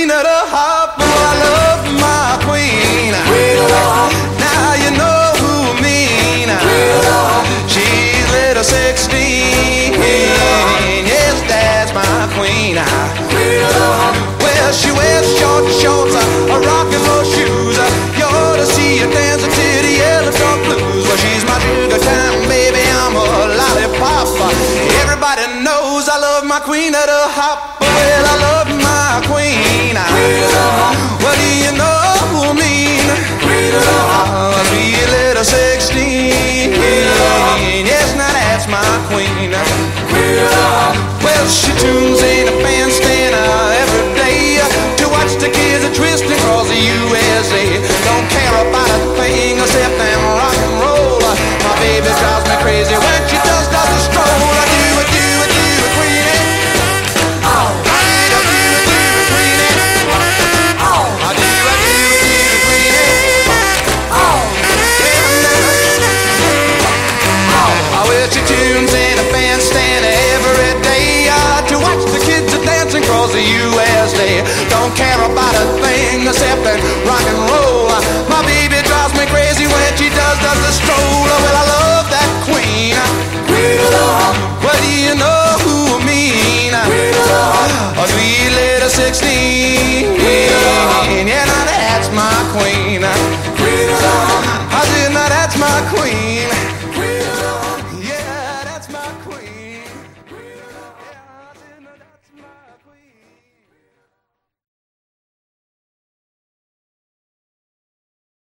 queen of the hop. Oh, I love my queen. Now you know who I mean. She's little 16. Yes, that's my queen. Well, she wears short shorts, rock and roll shoes. You ought to see her dance to the yellow dog blues. Well, she's my sugar time baby, I'm a lollipop. Everybody knows I love my queen of the hop. Well, I love my queen. Well, do you know who I mean? Sweet little 16. Yes, now that's my queen. Well, she tunes in a bandstand every day to watch the kids twisting across the USA. Don't care about a thing except them rock and roll. My baby drives me crazy when she does the stroll. I do it, Queenie. I do it, Queenie. Well, she tunes in a bandstand every day to watch the kids dancing across the USA. Don't care about a thing except that rock and roll. My baby drives me crazy when she does the stroll. Well, I love that queen. Well, do you know who I mean? A sweet little 16.